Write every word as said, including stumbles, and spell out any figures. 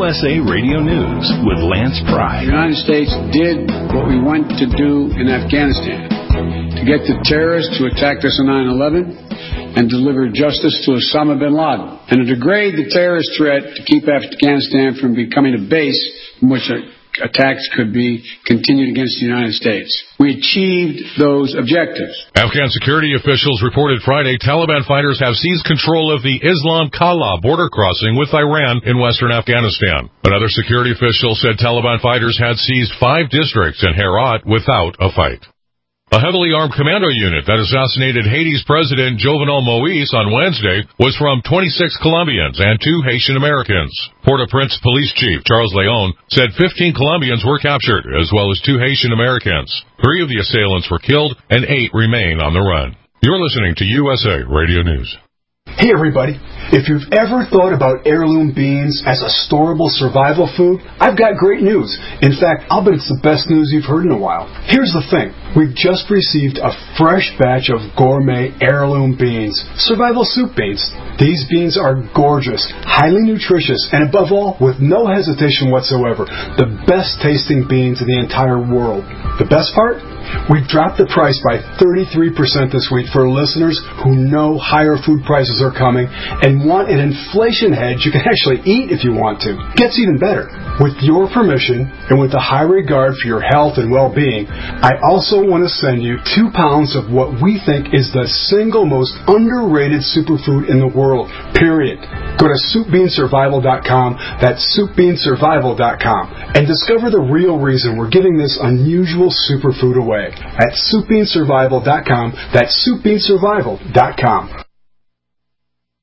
S A Radio News with Lance Pry. The United States did what we went to do in Afghanistan, to get the terrorists who attacked us on nine eleven and deliver justice to Osama bin Laden, and to degrade the terrorist threat to keep Afghanistan from becoming a base from which attacks could be continued against the United States. We achieved those objectives. Afghan security officials reported Friday Taliban fighters have seized control of the Islam Kala border crossing with Iran in western Afghanistan. Another security official said Taliban fighters had seized five districts in Herat without a fight. A heavily armed commando unit that assassinated Haiti's President Jovenel Moïse on Wednesday was from twenty-six Colombians and two Haitian Americans. Port-au-Prince Police Chief Charles Leon said fifteen Colombians were captured, as well as two Haitian Americans. Three of the assailants were killed, and eight remain on the run. You're listening to U S A Radio News. Hey everybody, if you've ever thought about heirloom beans as a storable survival food, I've got great news. In fact, I'll bet it's the best news you've heard in a while. Here's the thing. We've just received a fresh batch of gourmet heirloom beans, survival soup beans. These beans are gorgeous, highly nutritious, and above all, with no hesitation whatsoever, the best tasting beans in the entire world. The best part? We've dropped the price by thirty-three percent this week for listeners who know higher food prices are coming and want an inflation hedge you can actually eat if you want to. Gets even better. With your permission and with a high regard for your health and well-being, I also want to send you two pounds of what we think is the single most underrated superfood in the world, period. Go to soup bean survival dot com, that's soup bean survival dot com, and discover the real reason we're giving this unusual superfood away at soup bean survival dot com, that's soup bean survival dot com.